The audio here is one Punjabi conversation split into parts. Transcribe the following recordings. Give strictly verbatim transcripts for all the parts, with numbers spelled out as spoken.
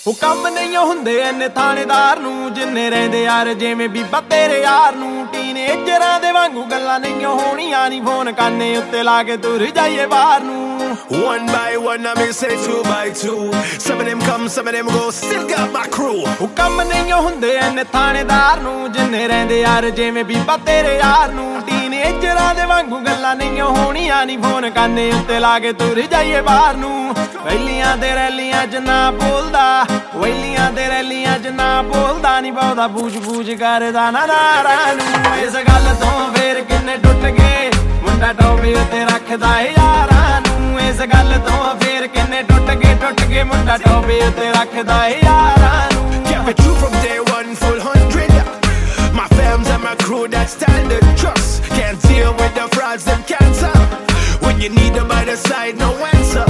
ਉਹ ਕੰਮ ਨਹੀਂ ਹੁੰਦੇ ਐਨੇ ਥਾਣੇਦਾਰ ਨੂੰ ਜਿੰਨੇ ਰਹਿੰਦੇ ਯਾਰ ਜਿਵੇਂ ਬੀਬਾ ਤੇਰੇ ਯਾਰ ਨੂੰ ਟੀਨੇਜਰਾਂ ਦੇ ਵਾਂਗੂ ਗੱਲਾਂ ਨਹੀਂ ਹੋਣੀਆਂ ਨੀ ਫੋਨ ਕਾਨੇ ਉੱਤੇ ਲਾ ਕੇ ਤੁਰ ਜਾਈਏ ਬਾਹਰ ਨੂੰ One by one I may say two by two Some of them come, some of them go Still got my crew ਉਹ ਕੰਮ ਨਹੀਂ ਹੁੰਦੇ ਐਨੇ ਥਾਣੇਦਾਰ ਨੂੰ ਜਿੰਨੇ ਰਹਿੰਦੇ ਯਾਰ ਜਿਵੇਂ ਬੀਬਾ ਤੇਰੇ ਯਾਰ ਨੂੰ ਟੀਨੇਜਰਾਂ ਦੇ ਵਾਂਗੂ ਗੱਲਾਂ ਨਹੀਂ ਹੋਣੀਆਂ ਨੀ ਫੋਨ ਕਾਨੇ ਉੱਤੇ ਲਾ ਕੇ ਤੁਰ ਜਾਈਏ ਬਾਹਰ ਨੂੰ ਵੈਲੀਆਂ ਤੇ ਰੈਲੀਆਂ ਚ ਨਾ ਬੋਲਦਾ ਵੈਲੀਆਂ ਤੇ ਰੈਲੀਆਂ ਚ ਨਾ ਬੋਲਦਾ ਨੀ ਬਹੁਤਾ ਬੂਝ ਬੂਝ ਕਰਦਾ ਨਾ ਨਾਰਾਂ ਨੂੰ ਇਸ ਗੱਲ ਤੋਂ ਫੇਰ ਕਿੰਨੇ ਟੁੱਟ ਗਏ ਮੁੰਡਾ ਟੋਬੇ ਉੱਤੇ ਰੱਖਦਾ ਏ ਯਾਰਾਂ ਨੂੰ ਇਸ ਗੱਲ ਤੋਂ ਫੇਰ ਕਿੰਨੇ ਟੁੱਟ ਗਏ ਟੁੱਟ ਗਏ ਮੁੰਡਾ ਟੋਬੇ ਉੱਤੇ ਰੱਖਦਾ ਏ ਯਾਰਾਂ ਨੂੰ Kept it true from day one, full hundred My fams and my crew, that standard trust Can't deal with the frauds, them cancer When you need them by the side, no answer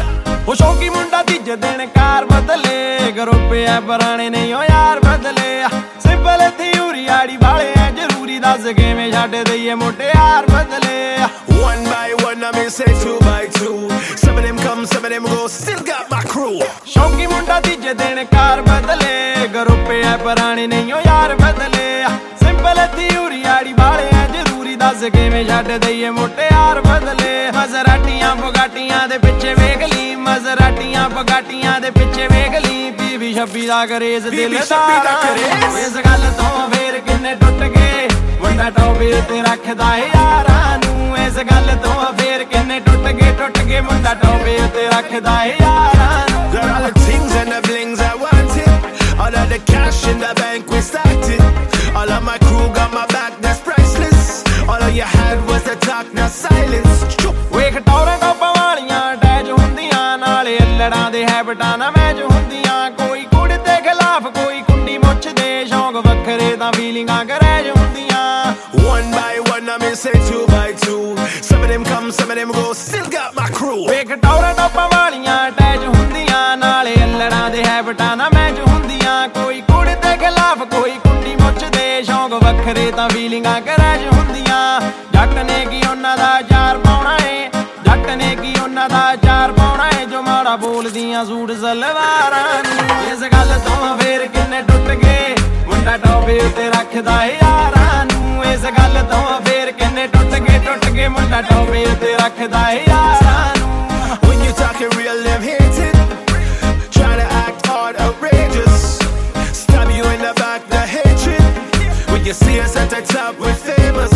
ਉਹ ਸ਼ੌਕੀ ਮੁੰਡਾ ਤੀਜੇ ਦਿਨ ਕਾਰ ਬਦਲੇ ਗਰੁੱਪ ਐ ਪੁਰਾਣੇ ਨਹੀਂ ਉਹ ਯਾਰ ਬਦਲੇ ਸਿੰਪਲ ਥਿਊਰੀ ਆੜੀ ਵਾਲੇ ਐ ਜ਼ਰੂਰੀ ਦੱਸ ਕਿਵੇਂ ਛੱਡ ਦਈਏ ਮੋਟੇ ਯਾਰ ਬਦਲੇ One by one I may say two by two Some of them come, some of them go Still got my crew ਸ਼ੌਕੀ ਮੁੰਡਾ ਤੀਜੇ ਦਿਨ ਕਾਰ ਬਦਲੇ ਗਰੁੱਪ ਐ ਪੁਰਾਣੇ ਨਹੀਂ ਉਹ ਯਾਰ ਬਦਲੇ ਸਿੰਪਲ ਥਿਊਰੀ ਆੜੀ ਵਾਲੇ ਐ ਜ਼ਰੂਰੀ ਦੱਸ ਕਿਵੇਂ ਛੱਡ ਦਈਏ ਮੋਟੇ ਯਾਰ ਬਦਲੇ ਮਜ਼ਰਾਟੀਆਂ ਬੁਗਾਟੀਆਂ ਦੇ ਪਿੱਛੇ ਵੇਖ ਲਈ ਮਜ਼ਰਾਟੀਆਂ ਬੁਗਾਟੀਆਂ ਦੇ ਪਿੱਛੇ ਵੇਖ ਲਈ ਬੀਬੀ ਛੱਬੀ ਦਾ ਕਰੇਜ਼ ਦਿਲ ਦਾ ਇਸ ਗੱਲ ਤੋਂ ਫੇਰ ਕਿੰਨੇ ਟੁੱਟ ਗਏ ਮੁੰਡਾ ਟੋਬੇ ਉੱਤੇ ਰੱਖਦਾ ਏ ਯਾਰਾਂ ਨੂੰ ਇਸ ਗੱਲ ਤੋਂ ਫੇਰ ਕਿੰਨੇ ਟੁੱਟ ਗਏ ਟੁੱਟ ਗਏ ਮੁੰਡਾ ਟੋਬੇ ਉੱਤੇ ਰੱਖਦਾ ਏ ਯਾਰਾਂ ਨੂੰ Got all the things and the blings I wanted All of the cash in the bank we stacked it All of my crew got my back, that's priceless All of you had was the talk, now silence ਵੇਖ ਟੌਰਾਂ ਟੋਪਾਂ ਵਾਲੀਆਂ ਅਟੈਚ ਹੁੰਦੀਆਂ ਨਾਲੇ ਅੱਲੜਾਂ ਦੇ ਹੈਬਟਾਂ ਨਾ ਮੈਚ ਹੁੰਦੀਆਂ ਕੋਈ ਕੁੜ ਦੇ ਖਿਲਾਫ ਕੋਈ ਕੁੰਡੀ ਮੁੱਛਦੇ ਸ਼ੌਂਕ ਵੱਖਰੇ ਤਾਂ ਫੀਲਿੰਗਾਂ ਕਰੈਜ ਹੁੰਦੀਆਂ One by one I may say two by two Some of them come, some of them go Still got my crew ਵੇਖ ਟੌਰਾਂ ਟੋਪਾਂ ਵਾਲੀਆਂ ਅਟੈਚ ਹੁੰਦੀਆਂ ਨਾਲੇ ਅੱਲੜਾਂ ਦੇ ਹੈਬਟਾਂ ਨਾ ਮੈਚ ਹੁੰਦੀਆਂ ਕੋਈ ਕੁੜ ਦੇ ਖਿਲਾਫ ਕੋਈ ਕੁੰਡੀ ਮੁੱਛਦੇ ਸ਼ੌਂਕ ਵੱਖਰੇ ਤਾਂ ਫੀਲਿੰਗਾਂ ਕਰੈਜ ਹੁੰਦੀਆਂ ਜੱਟ ਨੇ ਕੀ ਉਹਨਾਂ ਦਾ ਯਾਰ ਪਾਉਣਾ ਏ ਜੱਟ ਨੇ ਕੀ ਉਹਨਾਂ ਦਾ ਯਾਰ ਪਾਉਣਾ ਏ ਜੋ ਮਾੜਾ ਬੋਲਦੀਆਂ ਸੂਟ ਸਲਵਾਰਾਂ ਨੂੰ ਇਸ ਗੱਲ ਤੋਂ ਫੇਰ ਕਿੰਨੇ ਟੁੱਟ ਗਏ ਮੁੰਡਾ ਟੋਬੇ ਉੱਤੇ ਰੱਖਦਾ ਏ ਯਾਰਾਂ ਨੂੰ ਇਸ ਗੱਲ ਤੋਂ ਫੇਰ ਕਿੰਨੇ ਟੁੱਟ ਗਏ ਟੁੱਟ ਗਏ ਮੁੰਡਾ ਟੋਬੇ ਉੱਤੇ ਰੱਖਦਾ ਏ ਯਾਰਾਂ ਨੂੰ When you talking real, them hate it Try to act hard, outrageous Stab you in the back, the hatred When you see us at the top, we're famous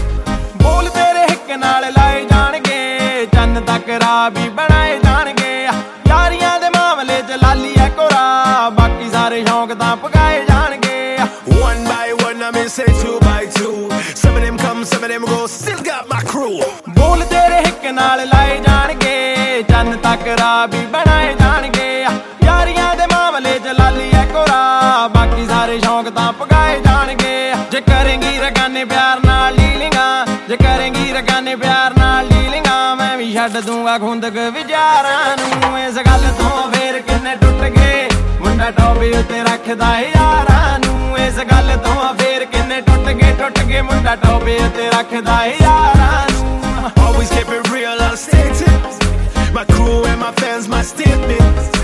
ਬੋਲ ਤੇਰੇ ਹਿੱਕ ਨਾਲ ਲਾਏ ਜਾਣਗੇ ਚੰਨ ਤੱਕ ਰਾਹ ਵੀ ਬਣਾਏ ਜਾਣਗੇ ਯਾਰੀਆਂ ਦੇ ਮਾਮਲੇ ਚ ਲਾਲੀ ਐ ਕੋਰਾ ਬਾਕੀ ਸਾਰੇ ਸ਼ੌਂਕ ਤਾਂ ਪਕਾਏ ਜਾਣਗੇ One by one I may say two by two Some of them come, some of them go Still got my crew ਬੋਲ ਤੇਰੇ ਹਿੱਕ ਨਾਲ ਲਾਏ ਜਾਣਗੇ ਚੰਨ ਤੱਕ ਰਾਹ ਵੀ ਬਣਾਏ ਜਾਣਗੇ ਯਾਰੀਆਂ ਦੇ ਮਾਮਲੇ ਚ ਲਾਲੀ ਐ ਕੋਰਾ ਬਾਕੀ ਸਾਰੇ ਸ਼ੌਂਕ ਤਾਂ ਪਕਾਏ ਜਾਣਗੇ ਜੇ ਕਰੇਂਗੀ ਰਗਾਨੇ ਪਿਆਰ ਨਾਲ ਲੀਲਿੰਗਾਂ ਜੇ ਕਰੇਂਗੀ ਰਗਾਨੇ ਪਿਆਰ ਨਾਲ ਲੀਲਿੰਗਾਂ ਮੈਂ ਵੀ ਛੱਡ ਦੂੰਗਾ ਖੁੰਦਕ ਵਿਚਾਰਾਂ ਨੂੰ ਇਸ ਗੱਲ ਤੋਂ ਫੇਰ ਕਿੰਨੇ ਟੁੱਟ ਗਏ ਮੁੰਡਾ ਟੋਬੇ ਉੱਤੇ ਰੱਖਦਾ ਏ ਯਾਰਾਂ ਨੂੰ ਇਸ ਗੱਲ ਤੋਂ ਫੇਰ ਕਿੰਨੇ ਟੁੱਟ ਗਏ ਟੁੱਟ ਗਏ ਮੁੰਡਾ ਟੋਬੇ ਉੱਤੇ ਰੱਖਦਾ ਏ ਯਾਰਾਂ ਨੂੰ Always keep it real, I'll state it My crew and my fans, my statement